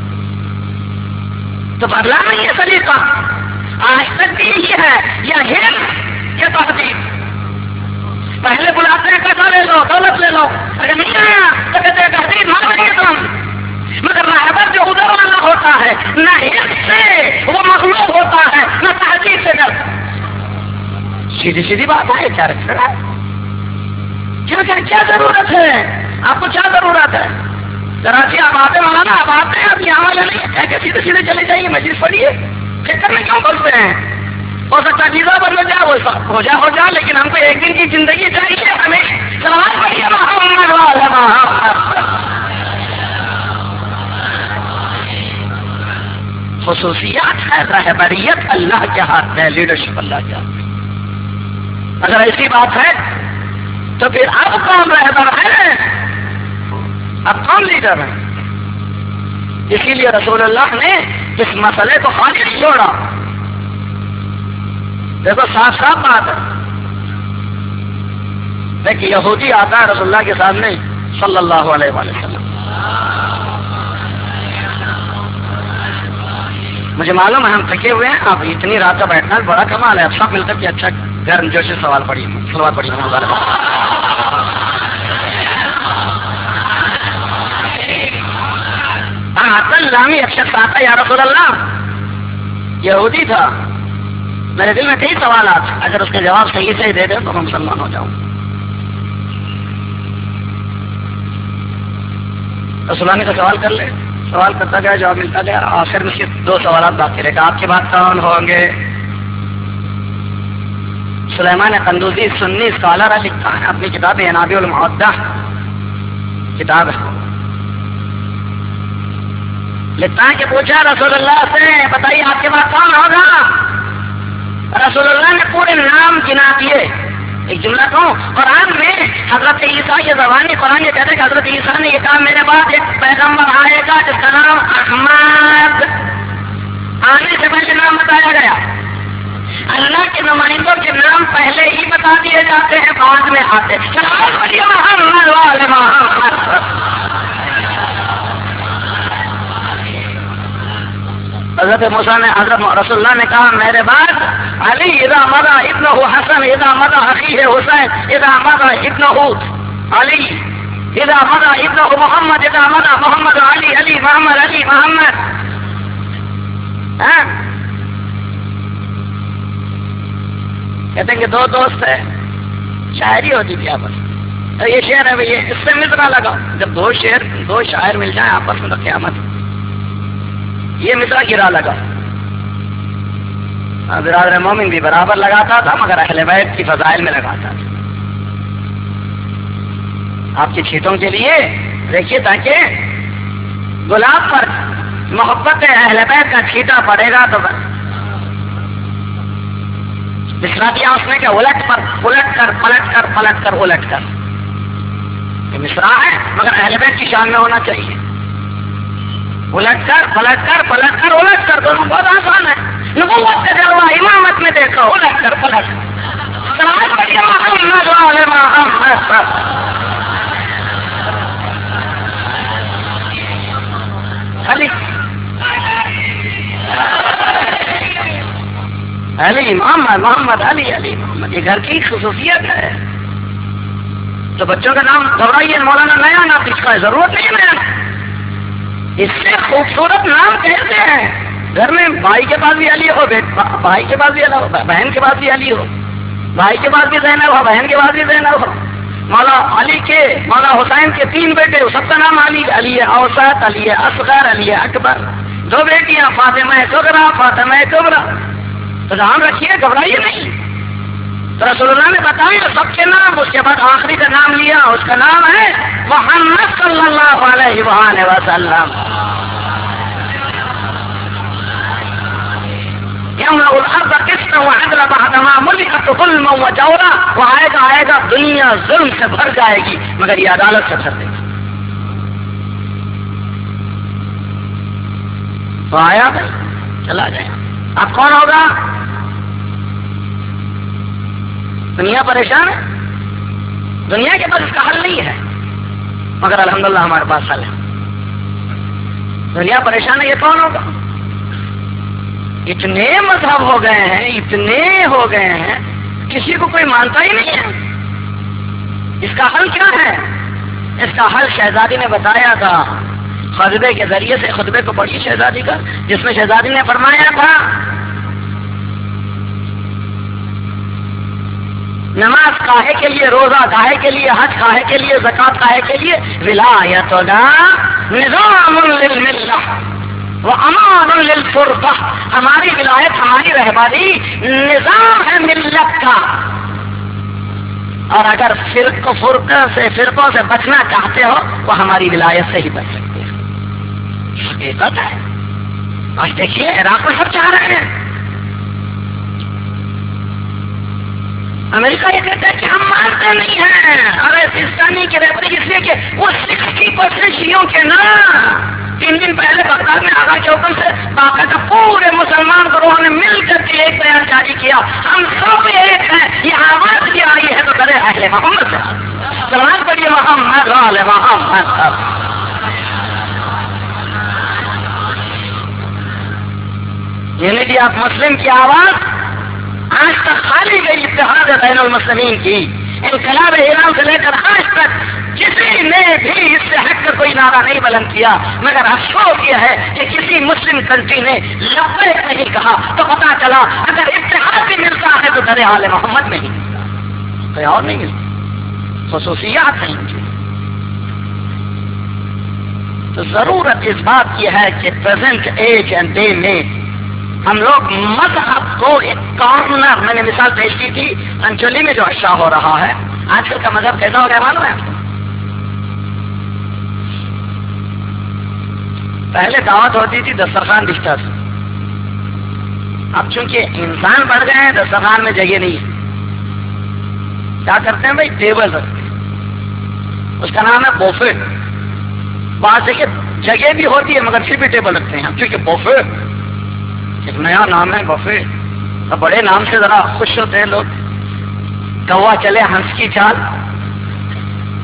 تو بدلا نہیں ہے سلیقہ. آج تک بھی یہی ہے، یہ تہذیب. پہلے بلاتے ہیں پیسہ لے لو، دولت لے لو، اگر نہیں آیا تو کہتے ہیں تہذیب مان رہی ہے تم. مگر رہبر جو ادھر والا ہوتا ہے، نہ حص سے وہ مغلوب ہوتا ہے، نہ تہذیب سے ڈر. سیدھی بات ہے. کیا رکھ رہا ہے؟ کیا ضرورت ہے آپ کو؟ کیا ضرورت ہے؟ کراچی آپ آتے مولانا، آپ آتے ہیں، آپ یہاں والے نہیں ہے، سیدھے چلے جائیے، مجلس پڑھیے. فکر میں کیوں بولتے ہیں؟ ہو سکتا ہے ویزا بدل جائے، وہ ہو جائے، لیکن ہم کو ایک دن کی زندگی چاہیے. ہمیں سلام پڑھیے محمد والے محمد. خصوصیات ہے رہبریت اللہ کے ہاتھ میں، لیڈرشپ اللہ کے ہاتھ میں. اگر ایسی بات ہے تو پھر اب کون رہبر ہے، اب کون لیڈر ہے؟ اسی لیے رسول اللہ نے اس مسئلے کو خالص چھوڑا. دیکھو صاف بات ہے. ایک یہودی آتا ہے رسول اللہ کے سامنے صلی اللہ علیہ وسلم. مجھے معلوم ہے ہم تھکے ہوئے ہیں، آپ اتنی رات کا بیٹھنا بڑا کمال ہے. اب سب مل کر کے اچھا گرم جوش سے سوال پڑھیے، سلوات پڑھیے. لامی ایک شخص آتا یا رسول اللہ، یہودی تھا، میرے دل میں کئی سوالات، اگر اس کے جواب صحیح سے دے دے تو میں مسلمان ہو جاؤں. رسول اللہ کا سوال کر لے، سوال کرتا گیا، جواب ملتا گیا. آخر میں صرف 2 سوالات باقی رہے. آپ کے بعد کون ہوں گے؟ سلیمان قندوزی سنی اسکالر لکھتا ہے اپنی کتاب ینابیع المعدہ کتاب ہے، لکھتا ہے کہ پوچھا رسول اللہ سے بتائیے آپ کے بعد کون ہوگا؟ رسول اللہ نے پورے نام گنا دیے. ایک جملہ کہوں، قرآن میں حضرت عیسیٰ یہ زبانی قرآن یہ کہتے ہیں کہ حضرت عیسیٰ نے یہ کہا میرے بعد ایک پیغمبر آئے گا جس کا نام احمد. آنے سے پہلے نام بتایا گیا. اللہ کے نمائندوں کے نام پہلے ہی بتا دیے جاتے ہیں، بعد میں آتے. محمد والے محمد. حضرت موسیٰ نے حضرت رسول اللہ نے کہا میرے بعد علی اذا مضى ابنہ حسن اذا مضى اخیہ حسین اذا مضى ابنہ علی اذا مضى ابنہ محمد اذا مضى محمد علی علی محمد علی محمد. کہتے ہیں کہ دو دوست ہیں، شاعری ہوتی تھی آپس میں، یہ شعر ہے بھائی اس سے مصرع لگاؤ. جب دو شاعر مل جائیں آپس میں تو قیامت. یہ مصرع گرا لگا. برادر مومن بھی برابر لگاتا تھا مگر اہل بیت کی فضائل میں لگاتا تھا. آپ کی چھیٹوں کے لیے دیکھیے تاکہ گلاب پر محبت اہل بیت کا چھیٹا پڑے گا تو مصرع دیا اس نے کہ الٹ پر الٹ کر پلٹ کر پلٹ کر الٹ کر. یہ مصرع ہے مگر اہل بیت کی شان میں ہونا چاہیے. الٹ کر پلٹ کر پلٹ کر الٹ کر دونوں بہت آسان ہے. نبوت کا جلوہ امامت میں دیکھو الٹ کر پلٹ علی محمد محمد علی علی محمد. یہ گھر کی خصوصیت ہے. تو بچوں کا نام گھبرائیے مولانا نیا نام اس کا ضرورت نہیں ہے. اس سے خوبصورت نام کہتے ہیں. گھر میں بھائی کے پاس بھی علی ہو، بھائی کے پاس بھی علی ہو، بہن کے پاس بھی علی ہو، بھائی کے پاس بھی زینب ہو، بہن کے پاس بھی زینب ہو. مولا حسین کے 3 بیٹے سب کا نام علی. علی اوسط، علی اصغر، علی اکبر. 2 بیٹیاں فاطمہ صغرا، فاطمہ کبریٰ. تو نام رکھیے گھبرائیے نہیں. تو رسول اللہ نے بتایا سب کے نام. اس کے بعد آخری کا نام لیا، اس کا نام ہے محمد صلی اللہ علیہ وآلہ وسلم. يملأ الارض قسطا وعدلا بعدما ملئت ظلما وجورا. وہ آئے گا دنیا ظلم سے بھر جائے گی مگر یہ عدالت سے بھر دے گی. تو آیا بھائی چلا جائے. اب کون ہوگا؟ دنیا پریشان ہے، دنیا کے پاس اس کا حل نہیں ہے مگر الحمدللہ ہمارے پاس حل ہے. دنیا پریشان ہے، یہ کون ہوگا؟ اتنے مذہب ہو گئے ہیں، اتنے ہو گئے ہیں، کسی کو کوئی مانتا ہی نہیں ہے. اس کا حل کیا ہے؟ اس کا حل شہزادی نے بتایا تھا خطبے کے ذریعے سے. خطبے کو پڑھی شہزادی کا، جس میں شہزادی نے فرمایا تھا نماز کاہے کے لیے، روزہ کاہے کے لیے، حج کاہے کے لیے، زکات کاہے کے لیے؟ ولایتنا نظام للملہ وَأَمَانٌ لِلْفُرْقَةِ. ہماری ولایت، ہماری رہبری نظام ہے ملت کا. اور اگر فرقوں سے بچنا چاہتے ہو وہ ہماری ولایت سے ہی بچ سکتے ہیں. حقیقت ہے. آج دیکھیے عراق میں سب چاہ رہے ہیں. امریکہ یہ کہتا ہے کہ ہم مانتے نہیں ہیں ارے پاکستانی کی رہبری، اس لیے کہ وہ 60% شیعوں کے نام 3 دن پہلے بغداد میں آغا کے حکم سے باقاعدہ پورے مسلمان گروہوں نے مل کر کے ایک بیان جاری کیا، ہم سب ایک ہیں. یہ آواز بھی آئی ہے تو کرے اہل محمد سے سلام پڑھیے محمد آل محمد. یونٹی آف مسلم کی آواز آج تک خالی گئی اتحاد بین المسلمین کی. انقلاب ایران سے لے کر آج تک کسی نے بھی اس سے ہٹ کر کوئی نعرہ نہیں بلند کیا مگر افسوس یہ ہے کہ کسی مسلم کنٹری نے لبیک نہیں کہا. تو پتا چلا اگر اتحاد بھی ملتا ہے تو در حال محمد میں ہی کوئی اور نہیں ملتا، خصوصیات نہیں ملتی. تو ضرورت اس بات کی ہے کہ پریزنٹ ایج اینڈ ڈے میں ہم لوگ مذہب کو ایک کارنر، میں نے مثال پیش کی تھی انچولی میں جو اشاع ہو رہا ہے آج کل کا مذہب کیسا ہو گیا معلوم ہے؟ پہلے دعوت ہوتی تھی دسترخوان بچتا تھا. اب چونکہ انسان بڑھ گئے ہیں دسترخوان میں جگہ نہیں ہے. کیا کرتے ہیں بھائی؟ ٹیبل رکھتے ہیں، اس کا نام ہے بوفے. بات ہے کہ جگہ بھی ہوتی ہے مگر پھر بھی ٹیبل رکھتے ہیں چونکہ بوفے ایک نیا نام ہے بوفے. اب بڑے نام سے ذرا خوش ہوتے ہیں لوگ. کوا چلے ہنس کی چال،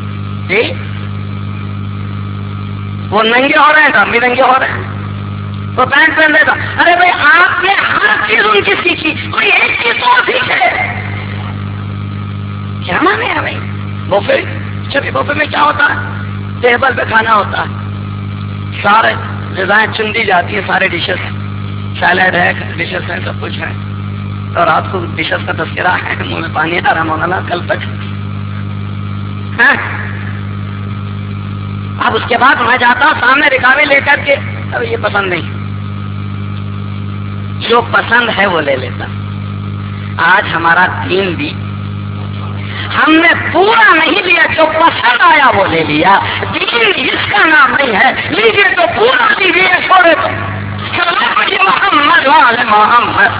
وہ ننگے ہو رہے ہیں تو ہم بھی ننگے ہو رہے ہیں. وہ پینٹ پہن لیتا. ارے بھائی آپ نے ہر چیز ان کی سیکھی, کوئی ایک چیز تو سیکھے. کیا مانے ہے بھائی؟ بوفے, چلیے بوفے میں کیا ہوتا ہے؟ ٹیبل پہ کھانا ہوتا ہے, سارے غذائیں چن دی جاتی ہیں, سارے ڈشز, سیلیڈ ہے, ڈشز ہے, سب کچھ ہے. اور رات کو ڈشز کا تذکرہ ہے, منہ میں پانی آ رہا مولانا کل تک. اب اس کے بعد میں جاتا ہوں سامنے رکاوے لے کر کے, اب یہ پسند نہیں, جو پسند ہے وہ لے لیتا. آج ہمارا دین بھی ہم نے پورا نہیں لیا, جو پسند آیا وہ لے لیا. دین اس کا نام نہیں ہے, لیجیے تو پورا لیجیے, چھوڑے تو محمد وال محمد.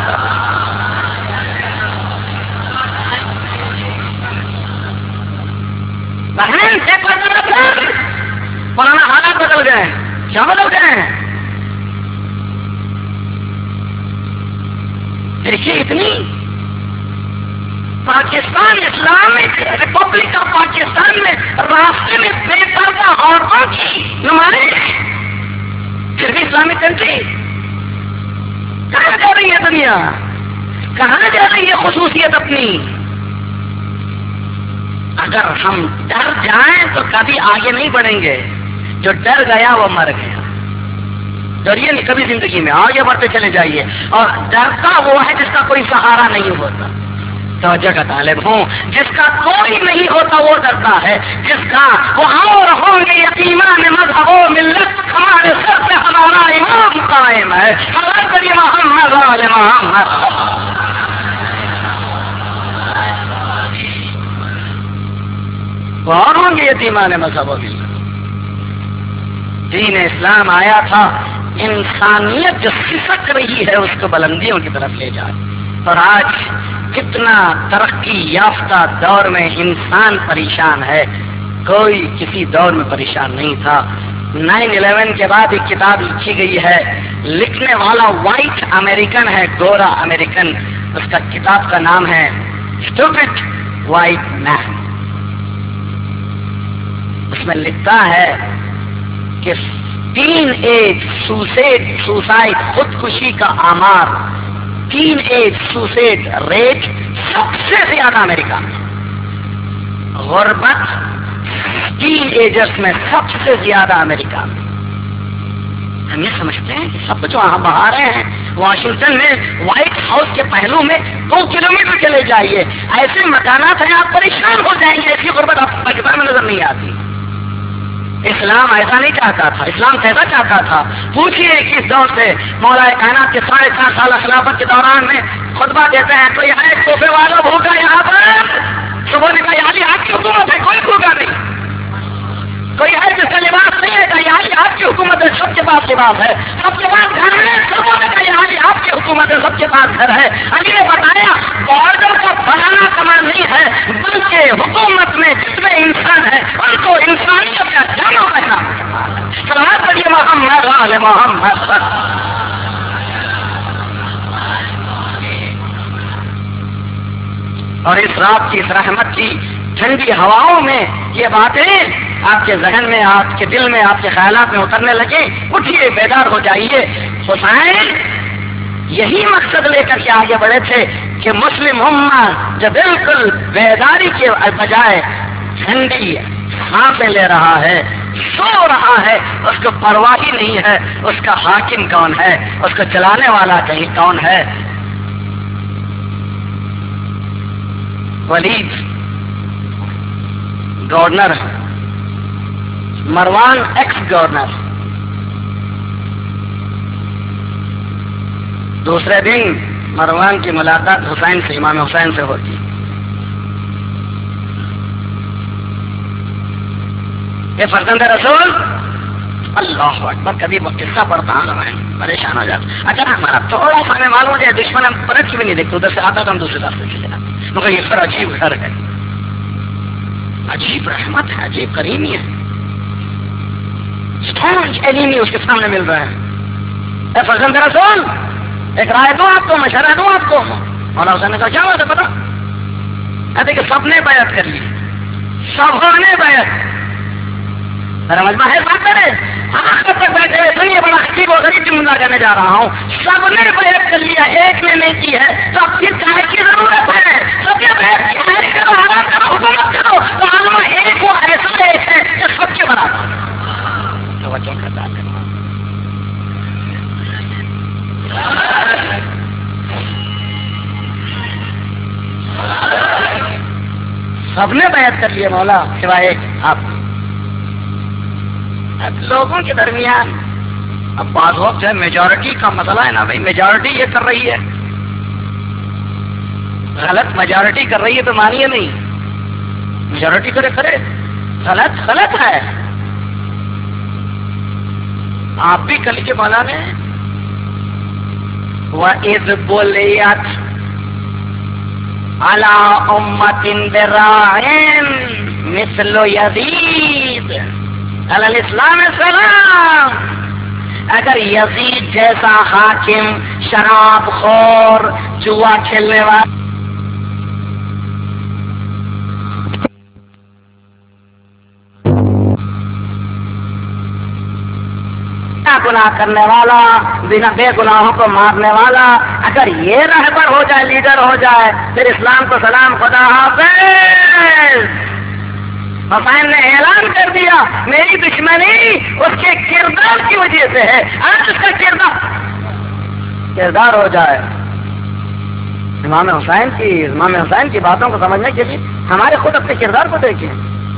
بہن سے پرانا حالات بدل گئے ہیں. کیا بدل گئے ہیں؟ دیکھیے اتنی Pakistan Islamic Republic of Pakistan میں راستے میں بے پردہ عورتوں کی نمائش, پھر بھی اسلامک کنٹری. کہاں جا رہی ہے دنیا؟ کہاں جا رہی ہے خصوصیت اپنی؟ اگر ہم ڈر جائیں تو کبھی آگے نہیں بڑھیں گے. جو ڈر گیا وہ مر گیا. ڈریے نہیں کبھی زندگی میں, آگے بڑھتے چلے جائیے. اور ڈرتا وہ ہے جس کا کوئی سہارا نہیں ہوتا. توجہ کا طالب ہوں, جس کا کوئی نہیں ہوتا وہ ڈرتا ہے. جس کا وہ اور ہوں گے یتیمان مذہب و ملت, ہمارے سر پہ ہمارا امام قائم ہے. ہمارے محمد وال محمد. وہ اور ہوں گے یتیمان مذہب و ملت. دین اسلام آیا تھا انسانیت جو سسک رہی ہے اس کو بلندیوں کی طرف لے جائے. اور آج کتنا ترقی یافتہ دور میں انسان پریشان ہے, کوئی کسی دور میں پریشان نہیں تھا. 9/11 کے بعد ایک کتاب لکھی گئی ہے, لکھنے والا وائٹ امریکن ہے, گورا امریکن. اس کا کتاب کا نام ہے اسٹوپڈ وائٹ مین. اس میں لکھتا ہے کہ ٹین ایج سوسائڈ خودکشی کا آمار, ٹین ایج سوسائڈ ریٹ سب سے زیادہ امریکہ میں. غربت ٹین ایجرز میں سب سے زیادہ امریکہ میں. ہم یہ سمجھتے ہیں کہ سب کچھ وہاں بہا رہے ہیں. واشنگٹن میں وائٹ ہاؤس کے پہلو میں 2 کلومیٹر چلے جائیے, ایسے مکانات ہیں آپ پریشان ہو جائیں گے. ایسی غربت آپ پاکستان میں نظر نہیں آتی. اسلام ایسا نہیں چاہتا تھا. اسلام کیسا چاہتا تھا؟ پوچھیے کس دور سے. مولا کائنات کے 4.5 سال خلافت کے دوران میں خطبہ دیتے ہیں, کوئی ہے توحفے والا بھوکا یہاں پر؟ صبح نے کہا یعنی آپ کی حکومت ہے, کوئی بھوکا نہیں. کوئی ہے جس کا لباس نہیں ہے, یعنی آپ کی حکومت ہے, سب کے پاس لباس ہے, سب کے پاس گھر ہے. صبح نے کہا یعنی آپ کی حکومت ہے, سب کے پاس گھر ہے. ابھی نے بتایا بارڈر کا بنانا کمال نہیں ہے, بلکہ حکومت میں جتنے انسان ہیں ان کو انسانیت کا جانو رہنا. سلام کریے محمد وال محمد. اور اس رات کی, اس رحمت کی ٹھنڈی ہواؤں میں یہ باتیں آپ کے ذہن میں, آپ کے دل میں, آپ کے خیالات میں اترنے لگے. اٹھیے, بیدار ہو جائیے. حسین یہی مقصد لے کر کے آگے بڑھے تھے کہ مسلم امت جو بالکل بیداری کے بجائے ٹھنڈی سانسیں لے رہا ہے, سو رہا ہے, اس کو پرواہ ہی نہیں ہے اس کا حاکم کون ہے, اس کو چلانے والا کہیں کون ہے. ولید گورنر, مروان ایکس گورنر. دوسرے دن مروان کی ملاقات حسین سے, امام حسین سے ہوتی. یہ فرزند رسول, اللہ اکبر. کبھی وہ قصہ پڑھتا ہوں میں پریشان ہو جاتا. اچھا ہمارا تھوڑا سا میں معلوم ہو جائے, دشمن ہم پلٹ کے بھی نہیں دیکھتے, ادھر سے آتا تو ہم دوسرے راستے چلے جاتے. مگر یہ گھر عجیب گھر ہے, عجیب رحمت ہے, عجیب کریمی ہے. اسٹرانگ ایلیمی اس کے سامنے مل رہا ہے. اے فرزند رسول, ایک رائے دو آپ کو, مشورہ دو آپ کو. مولا حسین نے کہا کیا بات ہے پتا؟ کہتے کہ سب نے بیعت کر لی, سب نے بیعت. میرا مجمع ہے بات کرے آخر تک بیٹھے ہوئے سنیے، بڑا عجیب و غریب جملہ کرنے جا رہا ہوں. سب نے بیعت کر لیا، ایک نے نہیں کی ہے، تو اب پھر کہنے کی ضرورت ہے؟ سب نے بیعت کیا ہے، کرو حرام کرو حکومت کرو، تو عالم ایک وہ ایسا ایک ہے جو سب کے برابر. توجہ کرتا ہے. سب نے بیعت کر لیا مولا سوائے آپ. اب لوگوں کے درمیان اب بعض وقت ہے میجورٹی کا مسئلہ ہے نا بھائی، میجورٹی یہ کر رہی ہے، غلط میجورٹی کر رہی ہے تو مانیے نہیں، میجورٹی کرے کرے، غلط غلط ہے. آپ بھی کل کے مولا نے وَإِذْ بُلِيَتْ عَلَىٰ أُمَّةٍ بِرَاعٍ مِثْلُ يَزِيدَ علی الاسلام السلام. اگر یزید جیسا حاکم، شراب خور، جوا کھیلنے والا، گناہ کرنے والا، بنا بے گناہوں کو مارنے والا، اگر یہ رہبر ہو جائے، لیڈر ہو جائے، پھر اسلام کو سلام، خدا حافظ. حسین نے اعلان کر دیا میری دشمنی اس کے کردار کی وجہ سے ہے. آج اس کا کردار ہو جائے. امام حسین کی باتوں کو سمجھنے کے لیے ہمارے خود اپنے کردار کو دیکھیں.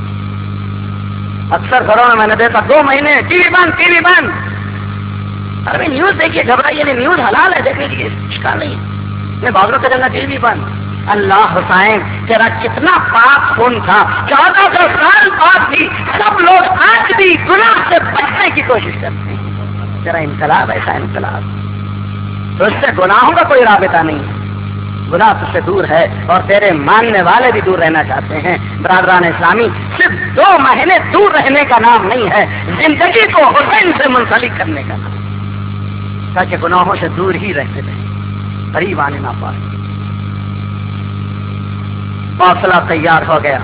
اکثر گھروں میں نے دیکھا 2 مہینے ٹی وی بند. ارے نیوز دیکھیے، گھبرائیے نہیں، نیوز حلال ہے، دیکھ لیجیے، اشکال نہیں. میں بازاروں کا جانا ٹی وی بند. اللہ حسین تیرا کتنا پاک خون تھا، 1400 سال بعد بھی سب لوگ آج بھی گناہ سے بچنے کی کوشش کرتے ہیں. تیرا انقلاب ایسا انقلاب، تو اس سے گناہوں کا کوئی رابطہ نہیں ہے. گناہ تجھ سے دور ہے اور تیرے ماننے والے بھی دور رہنا چاہتے ہیں. برادران اسلامی، صرف 2 مہینے دور رہنے کا نام نہیں ہے، زندگی کو حسین سے منسلک کرنے کا نام، تاکہ گناہوں سے دور ہی رہتے رہیں، قریب آنے نہ پائے. فاصلہ تیار ہو گیا.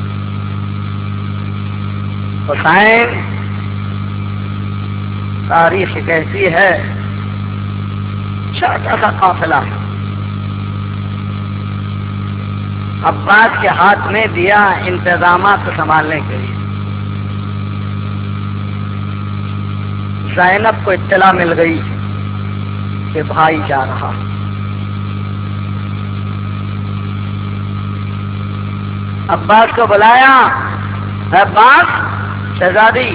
حسین تاریخ کہتی ہے چھوٹا سا قافلہ عباس کے ہاتھ میں دیا انتظامات کو سنبھالنے کے لیے. زینب کو اطلاع مل گئی کہ بھائی جا رہا. عباس کو بلایا. عباس شہزادی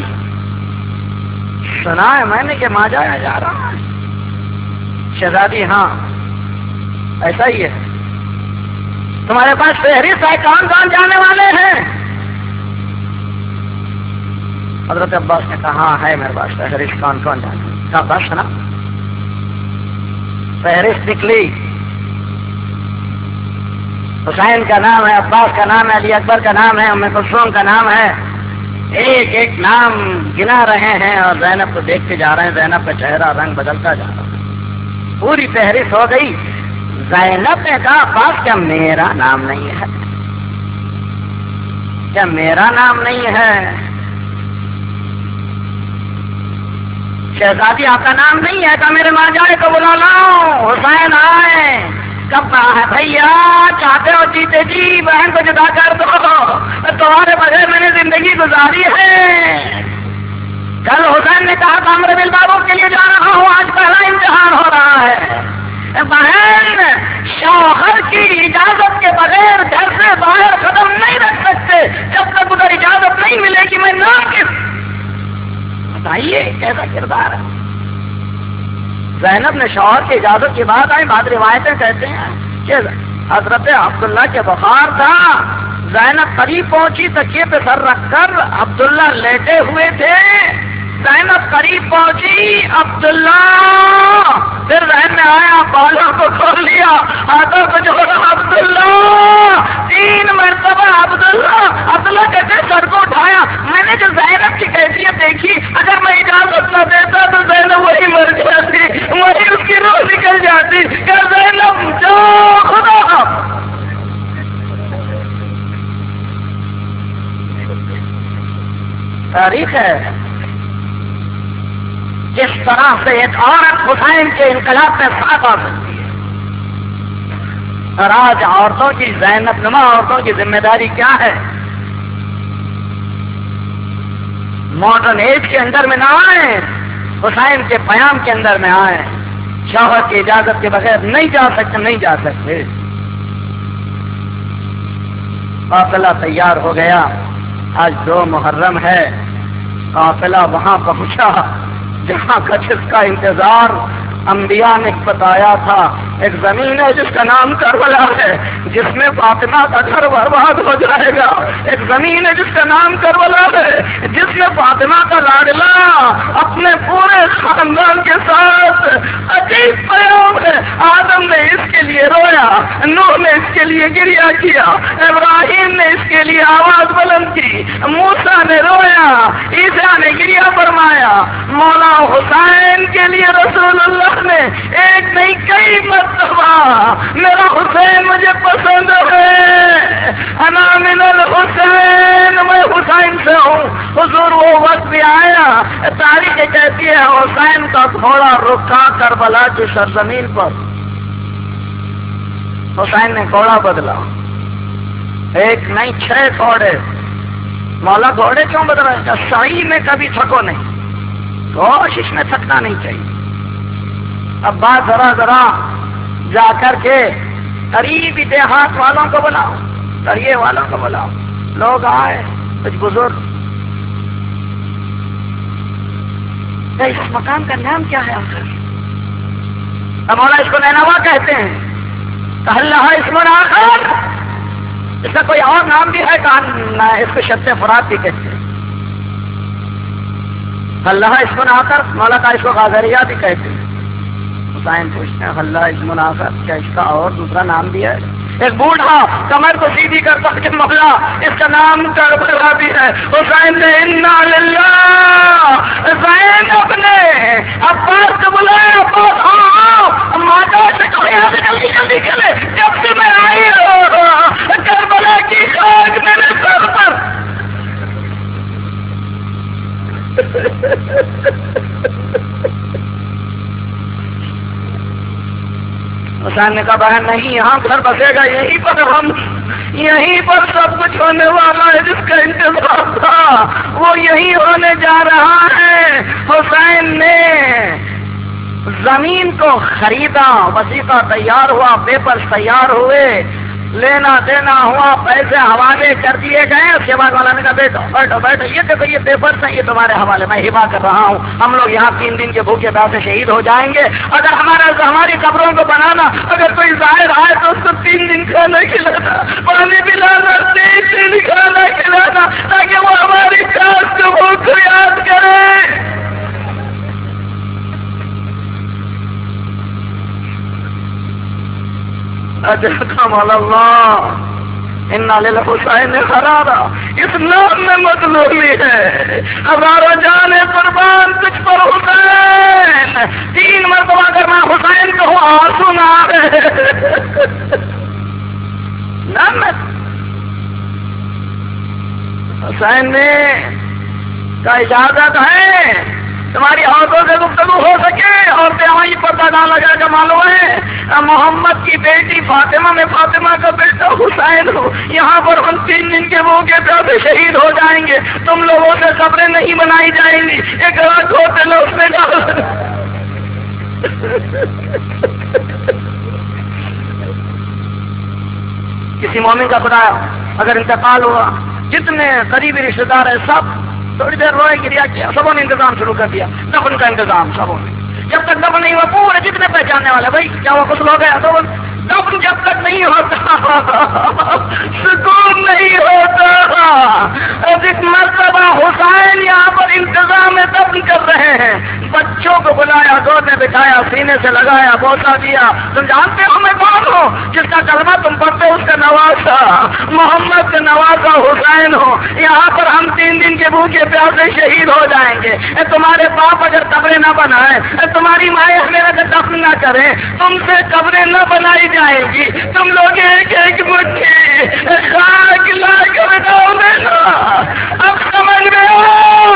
سنا ہے میں نے کہ ماں جایا جا رہا ہے. شہزادی ہاں ایسا ہی ہے. تمہارے پاس فہرست ہے کون کون جانے والے ہیں؟ حضرت عباس نے کہا ہے میرے پاس فہرست کون کون جانے. کہا بس نا فہرست نکلی. حسین کا نام ہے، عباس کا نام ہے، علی اکبر کا نام ہے، ام کلثوم کا نام ہے. ایک ایک نام گنا رہے ہیں اور زینب کو دیکھتے جا رہے ہیں. زینب کا چہرہ رنگ بدلتا جا رہا ہے. پوری فہرست ہو گئی. زینب نے کہا عباس کیا میرا نام نہیں ہے؟ کیا میرا نام نہیں ہے؟ شہزادی آپ کا نام نہیں ہے؟ کہا میرے ماں جائے تو بلا لاؤ. حسین آئے. کب کہا ہے بھیا چاہتے ہو جیتے جی بہن کو جدا کر دو، تمہارے بغیر میں نے زندگی گزاری ہے. کل حسین نے کہا تھا عمرو بن بابو کے لیے جا رہا ہوں، آج پہلا امتحان ہو رہا ہے. بہن شوہر کی اجازت کے بغیر گھر سے باہر قدم نہیں رکھ سکتے جب تک ادھر اجازت نہیں ملے کہ میں نام کس. بتائیے کیسا کردار ہے. زینب نے شوہر کی اجازت کی بات آئی. بعد روایتیں کہتے ہیں کہ حضرت عبداللہ کے بخار تھا. زینب قریب پہنچی، تکیے پہ سر رکھ کر عبداللہ لیٹے ہوئے تھے. زینب قریب پہنچی، عبداللہ. پھر ذہن میں آیا، بالوں کو کھول لیا، ہاتھوں کو جوڑا، عبداللہ. 3 مرتبہ عبداللہ کہتے سر کو اٹھایا. میں نے جو زینب کی کیفیت دیکھی، اگر میں اجازت نہ دیتا تو زینب وہی مر جاتی، وہی اس کی روح نکل جاتی. کہ زینب جو خدا. تاریخ ہے جس طرح سے ایک عورت حسین کے انقلاب میں ساتھ آ سکتی ہے، اور آج عورتوں کی، زینب نما عورتوں کی ذمہ داری کیا ہے؟ ماڈرن ایج کے اندر میں نہ آئیں، حسین کے پیام کے اندر میں آئیں، شوہر کی اجازت کے بغیر نہیں جا سکتے۔ قافلہ تیار ہو گیا، آج 2 محرم ہے، قافلہ وہاں پہنچا جہاں کا جس کا انتظار انبیاء نے بتایا تھا۔ ایک زمین ہے جس کا نام کربلا ہے، جس میں فاطمہ کا گھر برباد ہو جائے گا۔ ایک زمین ہے جس کا نام کربلا ہے، جس میں فاطمہ کا لاڈلا اپنے پورے خاندان کے ساتھ عجیب پیام ہے۔ آدم نے اس کے لیے رویا، نوح نے اس کے لیے گریا کیا، ابراہیم نے اس کے لیے آواز بلند کی، موسیٰ نے رویا، عیسیٰ نے گریا فرمایا۔ مولا حسین کے لیے رسول اللہ نے ایک نہیں کئی مرتبہ میرا حسین مجھے پسند ہے، انا من الحسین، میں حسین سے ہوں۔ حضور وہ وقت بھی آیا، تاریخ کہتی ہے حسین کا گھوڑا رکا کربلا کی سرزمین پر، حسین نے گھوڑا بدلا، ایک نہیں 6 گھوڑے۔ مولا گھوڑے کیوں بدل رہے ہیں؟ سعی میں کبھی تھکو نہیں، کوشش میں تھکنا نہیں چاہیے۔ اب بات ذرا جا کر کے قریبی دیہات والوں کو بلاؤ، قریے والوں کو بلاؤ، لوگ آئے، کچھ بزرگ۔ اس مقام کا نام کیا ہے آخر؟ مولا اس کو نینوا کہتے ہیں، اللہ اسم آخر، اس کا کوئی اور نام بھی ہے، اس کو شط فرات بھی کہتے ہیں۔ اللہ اسم آخر، مولا کا اس کو غازریہ بھی کہتے ہیں۔ حسین پوچھتے ہیں اللہ اسم آخر، کیا اس کا اور دوسرا نام بھی ہے؟ ایک بوڑھا کمر کو سیدھی کرتا کہ مولا اس کا نام کربلا بھی ہے۔ حسین نے انا للہ، زینب نے عباس کو بلایا، عباس آؤ، ماتا سے کہو یہاں سے جلدی جلدی چلے، جب سے میں آئی ہوں کربلا کی خاک میرے سر پر۔ حسین نے کہا بہن نہیں، یہاں گھر بسے گا، یہیں پر ہم، یہیں پر سب کچھ ہونے والا ہے، جس کا انتظار تھا وہ یہی ہونے جا رہا ہے۔ حسین نے زمین کو خریدا، وثیقہ تیار ہوا، پیپر تیار ہوئے، لینا دینا ہوا، پیسے حوالے کر دیے گئے۔ اس کے بعد والا نے کہا بیٹھو بیٹھو بیٹھو، یہ دیکھو یہ پیپر سے، یہ تمہارے حوالے میں ہبا کر رہا ہوں، ہم لوگ یہاں 3 دن کے بھوکے پیاسے شہید ہو جائیں گے، اگر ہماری قبروں کو بنانا، اگر کوئی ظاہر آئے تو اس کو 3 دن کھانا کھلانا، پانی پلانا، 3 دن کھانا کھلانا، تاکہ وہ ہماری کاش کو بھوک کو یاد کرے۔ اجرکم اللہ، انا للحسین خرارا، اس نام میں مطلوبی ہے، ہزاروں جانے قربان تجھ پر حسین، 3 مرتبہ اگر میں حسین کہوں آنسو نہ آئے۔ نام حسین نے کا اجازت ہے تمہاری عورتوں سے گفتگو ہو سکے، عورتیں وہیں پردہ نہ لگا کے معلوم ہے محمد کی بیٹی فاطمہ میں فاطمہ کا بیٹا حسین ہو، یہاں پر ہم 3 دن کے بھوکے پیاسے شہید ہو جائیں گے، تم لوگوں سے قبریں نہیں بنائی جائیں گی، ایک رات ہوتے لوگ میں ڈال۔ کسی مومن کا خدا اگر انتقال ہوا، جتنے قریبی رشتے دار ہیں سب تھوڑی دیر روئے گریا کیا، سبوں نے انتظام شروع کر دیا، دفن کا انتظام سبوں نے۔ جب تک دفن نہیں ہوا پورے جتنے پہچاننے والے، بھائی کیا وہ کچھ لوگ گیا تو دفن جب تک نہیں ہوتا سکون نہیں ہوتا۔ ایک مرتبہ حسین یہاں پر انتظام دفن کر رہے ہیں، بچوں کو بلایا، گود میں بٹھایا، سینے سے لگایا، بوسا دیا، تم جانتے ہو میں کون ہوں؟ جس کا کلمہ تم پڑھتے اس کا نوازا، محمد کا نوازا حسین ہو، یہاں پر ہم 3 دن کے بھوکے پیاسے شہید ہو جائیں گے، تمہارے باپ اگر قبریں نہ بنائیں، تمہاری مائیں میرا دفن نہ کریں، تم سے قبریں نہ بنائی جائیں گی، تم لوگ ایک ایک مٹھی خاک لا کر ڈال دینا۔ اب سمجھ میں آؤ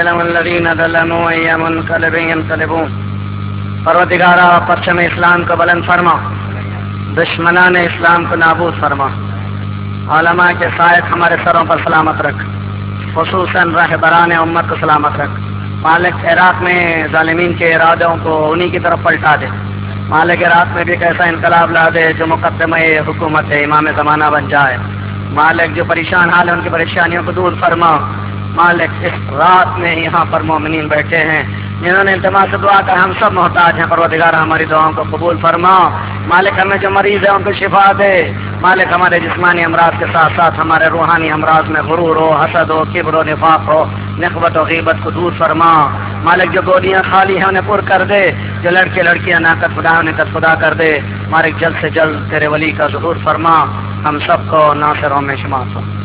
يعلم الذين ظلموا أي منقلب ينقلبون۔ پروردگارا پرچم اسلام کو بلند فرما، دشمنان اسلام کو نابود فرما، علماء کے سائق ہمارے سروں پر سلامت رکھ، خصوصاً رہبران امت کو سلامت رکھ۔ مالک عراق میں ظالمین کے ارادوں کو انہی کی طرف پلٹا دے۔ مالک عراق میں بھی ایک ایسا انقلاب لا دے جو مقدمہ حکومت امام زمانہ بن جائے۔ مالک جو پریشان حال ہے ان کی پریشانیوں کو دور فرما۔ مالک اس رات میں یہاں پر مومنین بیٹھے ہیں جنہوں نے التماس سے دعا کر، ہم سب محتاج ہیں، پروردگار ہماری دعاؤں کو قبول فرما۔ مالک ہمیں جو مریض ہے ان کو شفا دے۔ مالک ہمارے جسمانی امراض کے ساتھ ساتھ ہمارے روحانی امراض میں غرور ہو، حسد ہو، کبر و نفاق ہو، نخوت و غیبت کو دور فرما۔ مالک جو گودیاں خالی ہیں انہیں پر کر دے، جو لڑکے لڑکیاں ناقد خدا انہیں قد خدا کر دے۔ مالک جلد سے جلد تیرے ولی کا ظہور فرما، ہم سب کو ناصروں میں شمار فرما۔